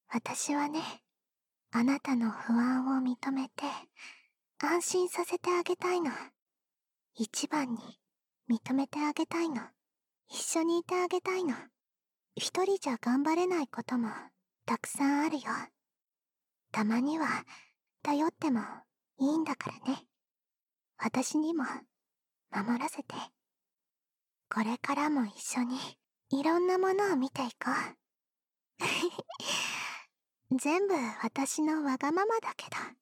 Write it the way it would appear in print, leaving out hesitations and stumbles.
私はね、あなたの不安を認めて、安心させてあげたいの。一番に認めてあげたいの。一緒にいてあげたいの。一人じゃ頑張れないこともたくさんあるよ。たまには頼ってもいいんだからね。私にも守らせて。これからも一緒にいろんなものを見ていこう。全部私のわがままだけど。